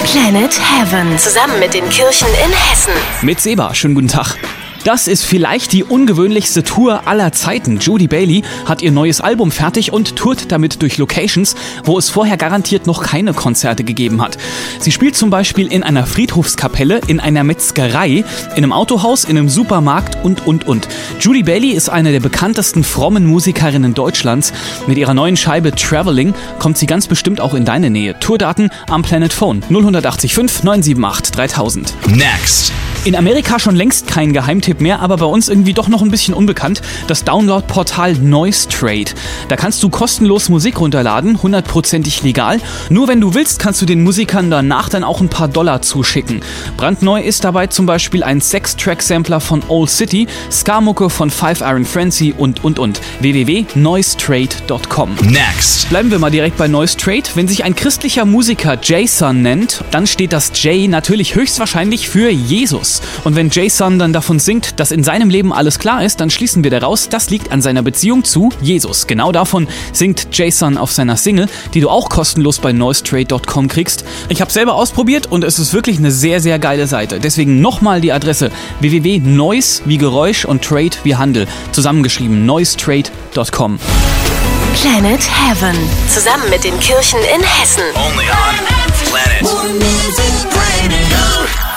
Planet Heaven. Zusammen mit den Kirchen in Hessen. Mit Seba, schönen guten Tag. Das ist vielleicht die ungewöhnlichste Tour aller Zeiten. Judy Bailey hat ihr neues Album fertig und tourt damit durch Locations, wo es vorher garantiert noch keine Konzerte gegeben hat. Sie spielt zum Beispiel in einer Friedhofskapelle, in einer Metzgerei, in einem Autohaus, in einem Supermarkt und. Judy Bailey ist eine der bekanntesten frommen Musikerinnen Deutschlands. Mit ihrer neuen Scheibe Traveling kommt sie ganz bestimmt auch in deine Nähe. Tourdaten am Planet Phone 0185 978 3000. Next. In Amerika schon längst kein Geheimtipp mehr, aber bei uns irgendwie doch noch ein bisschen unbekannt. Das Download-Portal Noise Trade. Da kannst du kostenlos Musik runterladen, 100%ig legal. Nur wenn du willst, kannst du den Musikern danach dann auch ein paar Dollar zuschicken. Brandneu ist dabei zum Beispiel ein Sex-Track-Sampler von Old City, Ska-Mucke von Five Iron Frenzy und. www.noisetrade.com. Next. Bleiben wir mal direkt bei Noise Trade. Wenn sich ein christlicher Musiker Jason nennt, dann steht das J natürlich höchstwahrscheinlich für Jesus. Und wenn Jason dann davon singt, dass in seinem Leben alles klar ist, dann schließen wir daraus, das liegt an seiner Beziehung zu Jesus. Genau davon singt Jason auf seiner Single, die du auch kostenlos bei noisetrade.com kriegst. Ich habe selber ausprobiert und es ist wirklich eine sehr, sehr geile Seite. Deswegen nochmal die Adresse www.noise wie Geräusch und Trade wie Handel. Zusammengeschrieben noisetrade.com. Planet Heaven. Zusammen mit den Kirchen in Hessen. Only on Planet.